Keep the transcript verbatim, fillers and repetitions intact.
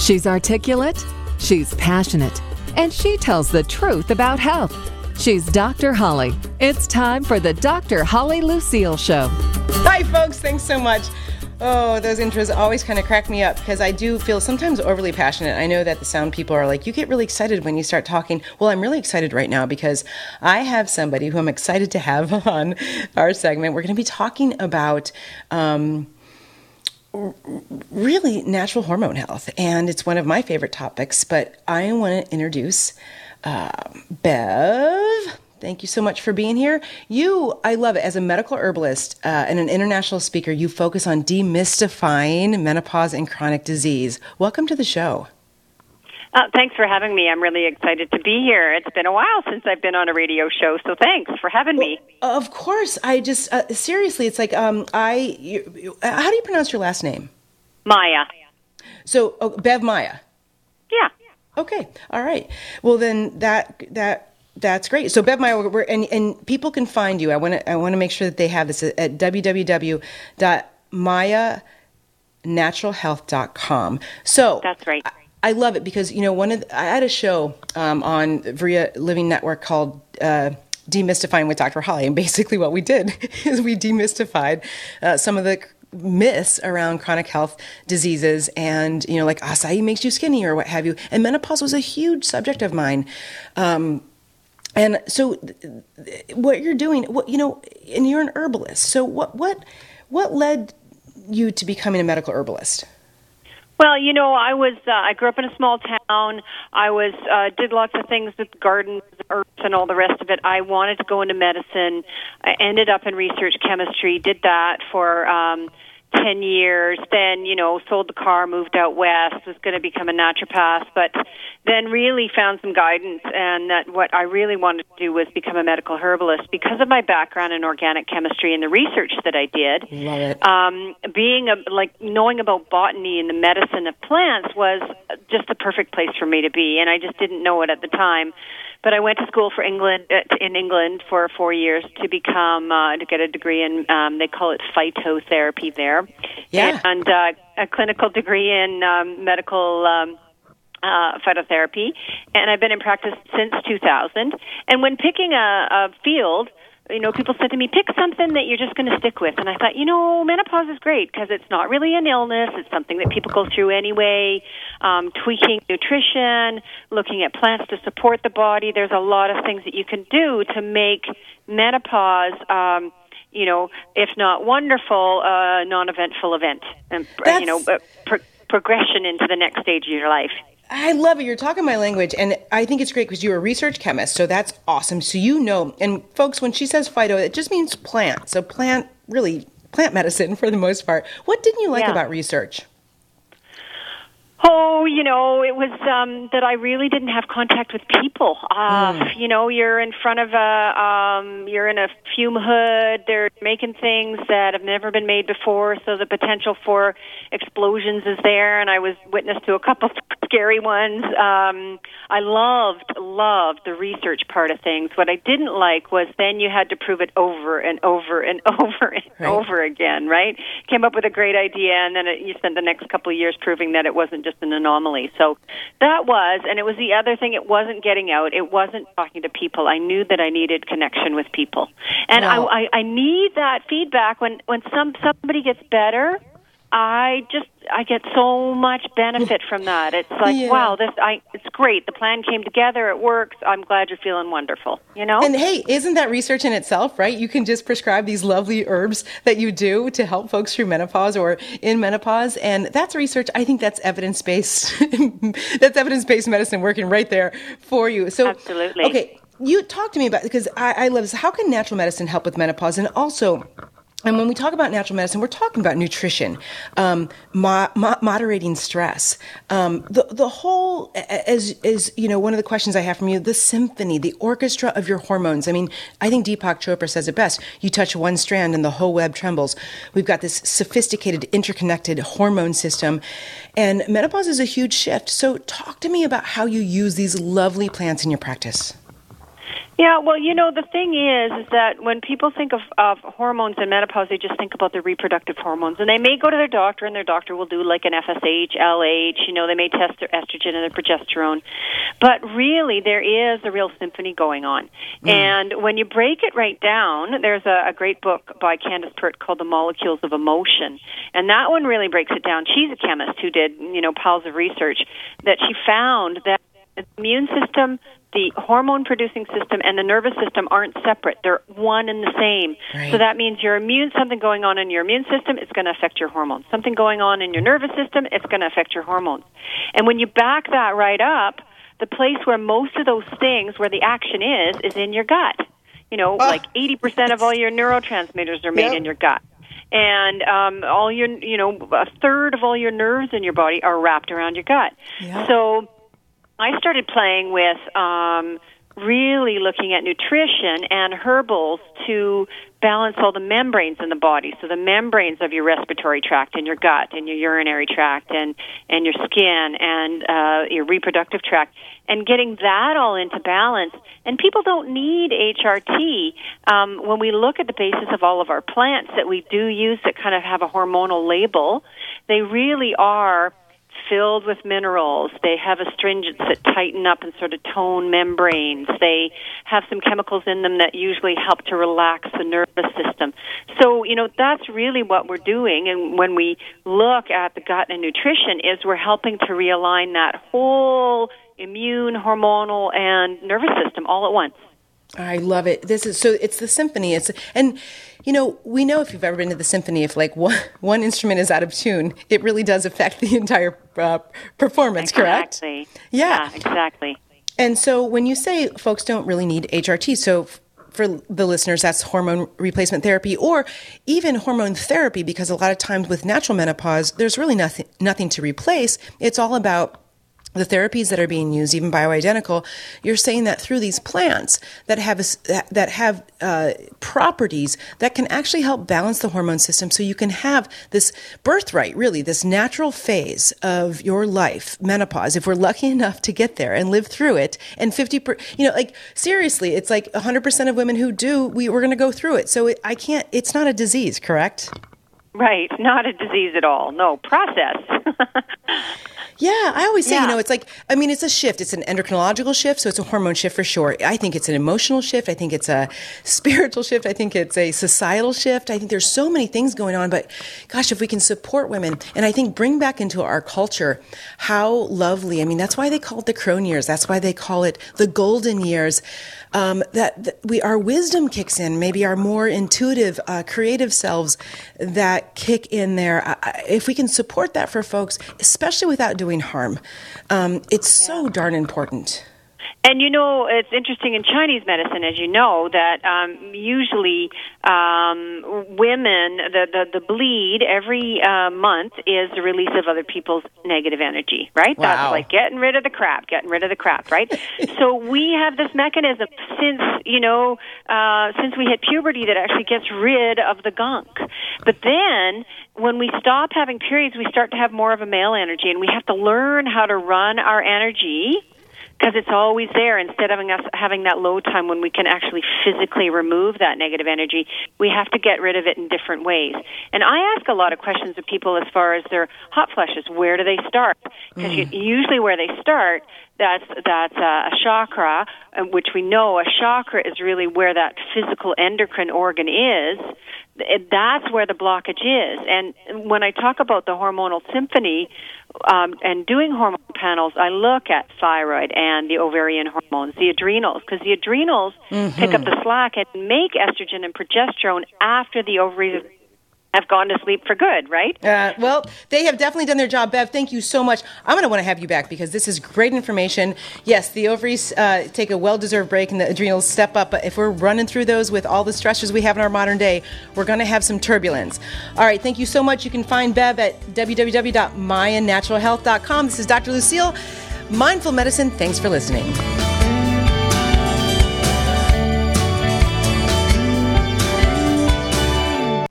She's articulate, she's passionate, and she tells the truth about health. She's Doctor Holly. It's time for the Doctor Holly Lucille Show. Hi, folks. Thanks so much. Oh, those intros always kind of crack me up because I do feel sometimes overly passionate. I know that the sound people are like, you get really excited when you start talking. Well, I'm really excited right now because I have somebody who I'm excited to have on our segment. We're going to be talking about um, really natural hormone health, and it's one of my favorite topics, but I want to introduce uh, Bev. Thank you so much for being here. You, I love it. As a medical herbalist uh, and an international speaker, you focus on demystifying menopause and chronic disease. Welcome to the show. Uh, thanks for having me. I'm really excited to be here. It's been a while since I've been on a radio show, so thanks for having well, me. Of course. I just, uh, seriously, it's like, um, I, you, how do you pronounce your last name? Maya. So, oh, Bev Maya. Yeah. Okay. All right. Well, then that, that, That's great. So, Bev Maya, we're, and, and people can find you. I want to I want to make sure that they have this at, at w w w dot maya natural health dot com. So that's right. I, I love it because, you know, one of the, I had a show um, on Vria Living Network called uh, Demystifying with Doctor Holly, and basically what we did is we demystified uh, some of the myths around chronic health diseases, and, you know, like acai makes you skinny or what have you. And menopause was a huge subject of mine. Um, And so what you're doing, what, you know, and you're an herbalist. So what, what, what led you to becoming a medical herbalist? Well, you know, I was, uh, I grew up in a small town. I was, uh, did lots of things with gardens, herbs, and all the rest of it. I wanted to go into medicine. I ended up in research chemistry, did that for, um, ten years, then, you know, sold the car, moved out west, was going to become a naturopath, but then really found some guidance, and that what I really wanted to do was become a medical herbalist because of my background in organic chemistry and the research that I did. Love it. Um, being a, like, knowing about botany and the medicine of plants was just the perfect place for me to be, and I just didn't know it at the time. But I went to school for England uh, in England for four years to become uh, to get a degree in um, they call it phytotherapy there, yeah, and uh, a clinical degree in um, medical um, uh, phytotherapy. And I've been in practice since two thousand. And when picking a, a field, you know, people said to me, pick something that you're just going to stick with. And I thought, you know, menopause is great because it's not really an illness. It's something that people go through anyway. Um, tweaking nutrition, looking at plants to support the body. There's a lot of things that you can do to make menopause, um, you know, if not wonderful, uh, non-eventful event. And, you know, pro- progression into the next stage of your life. I love it. You're talking my language, and I think it's great because you're a research chemist, so that's awesome. So you know, and folks, when she says phyto, it just means plant. So plant, really, plant medicine for the most part. What didn't you like yeah. about research? Oh, you know, it was um, that I really didn't have contact with people. Uh, mm. You know, you're in front of a, um, you're in a fume hood. They're making things that have never been made before, so the potential for explosions is there. And I was witness to a couple scary ones. Um, I loved, loved the research part of things. What I didn't like was then you had to prove it over and over and over and right. over again. Right? Came up with a great idea, and then it, you spent the next couple of years proving that it wasn't just an anomaly. So that was, and it was the other thing, it wasn't getting out. It wasn't talking to people. I knew that I needed connection with people. And wow. I, I, I need that feedback when, when some somebody gets better. I just, I get so much benefit from that. It's like, yeah. wow, this, I, it's great. The plan came together. It works. I'm glad you're feeling wonderful, you know? And hey, isn't that research in itself, right? You can just prescribe these lovely herbs that you do to help folks through menopause or in menopause. And that's research. I think that's evidence-based. That's evidence-based medicine working right there for you. So, absolutely. Okay. You talk to me about, because I, I love this. How can natural medicine help with menopause? And also, and when we talk about natural medicine, we're talking about nutrition, um, mo- mo- moderating stress. Um, the the whole, as as you know, one of the questions I have from you, the symphony, the orchestra of your hormones. I mean, I think Deepak Chopra says it best. You touch one strand and the whole web trembles. We've got this sophisticated, interconnected hormone system, and menopause is a huge shift. So talk to me about how you use these lovely plants in your practice. Yeah, well, you know, the thing is, is that when people think of, of hormones and menopause, they just think about the reproductive hormones. And they may go to their doctor, and their doctor will do like an F S H, L H, you know, they may test their estrogen and their progesterone. But really, there is a real symphony going on. Mm. And when you break it right down, there's a, a great book by Candace Pert called The Molecules of Emotion. And that one really breaks it down. She's a chemist who did, you know, piles of research, that she found that the immune system, the hormone-producing system, and the nervous system aren't separate. They're one and the same. Right. So that means your immune, something going on in your immune system, it's going to affect your hormones. Something going on in your nervous system, it's going to affect your hormones. And when you back that right up, the place where most of those things, where the action is, is in your gut. You know, oh. like eighty percent of all your neurotransmitters are made yep. in your gut. And um, all your, you know, a third of all your nerves in your body are wrapped around your gut. Yep. So I started playing with um, really looking at nutrition and herbals to balance all the membranes in the body. So the membranes of your respiratory tract and your gut and your urinary tract and, and your skin and uh, your reproductive tract, and getting that all into balance. And people don't need H R T. Um, when we look at the basis of all of our plants that we do use that kind of have a hormonal label, they really are filled with minerals. They have astringents that tighten up and sort of tone membranes. They have some chemicals in them that usually help to relax the nervous system. So, you know, that's really what we're doing. And when we look at the gut and nutrition, is we're helping to realign that whole immune, hormonal, and nervous system all at once. I love it. This is so it's the symphony. It's and you know, we know if you've ever been to the symphony, if like one, one instrument is out of tune, it really does affect the entire uh, performance, exactly. correct? Yeah. yeah, exactly. And so when you say folks don't really need H R T, so f- for the listeners, that's hormone replacement therapy or even hormone therapy, because a lot of times with natural menopause, there's really nothing nothing to replace. It's all about the therapies that are being used, even bioidentical. You're saying that through these plants that have a, that have uh, properties that can actually help balance the hormone system, so you can have this birthright, really, this natural phase of your life, menopause, if we're lucky enough to get there and live through it. And fifty, per, you know, like seriously, it's like one hundred percent of women who do, we we're going to go through it. So it, I can't. It's not a disease, correct? Right, not a disease at all. No, process. Yeah, I always say, yeah. you know, it's like, I mean, it's a shift. It's an endocrinological shift, so it's a hormone shift for sure. I think it's an emotional shift. I think it's a spiritual shift. I think it's a societal shift. I think there's so many things going on, but gosh, if we can support women, and I think bring back into our culture how lovely, I mean, that's why they call it the crone years. That's why they call it the golden years. Um, that, that we, our wisdom kicks in, maybe our more intuitive, uh, creative selves that kick in there. I, if we can support that for folks, especially without doing harm, um, it's yeah. so darn important. And, you know, it's interesting in Chinese medicine, as you know, that um, usually um, women, the, the, the bleed every uh, month is the release of other people's negative energy, right? Wow. That's like getting rid of the crap, getting rid of the crap, right? So we have this mechanism since, you know, uh, since we hit puberty that actually gets rid of the gunk. But then when we stop having periods, we start to have more of a male energy, and we have to learn how to run our energy, because it's always there. Instead of having us having that low time when we can actually physically remove that negative energy, we have to get rid of it in different ways. And I ask a lot of questions of people as far as their hot flushes. Where do they start? Because mm. usually where they start, that's that's uh, a chakra, which we know a chakra is really where that physical endocrine organ is. That's where the blockage is. And when I talk about the hormonal symphony um, and doing hormone panels, I look at thyroid and the ovarian hormones, the adrenals, because the adrenals mm-hmm. pick up the slack and make estrogen and progesterone after the ovaries have gone to sleep for good, right? Uh, well, they have definitely done their job. Bev, thank you so much. I'm going to want to have you back because this is great information. Yes, the ovaries uh, take a well-deserved break and the adrenals step up. But if we're running through those with all the stressors we have in our modern day, we're going to have some turbulence. All right, thank you so much. You can find Bev at w w w dot maya natural health dot com. This is Doctor Lucille, Mindful Medicine. Thanks for listening.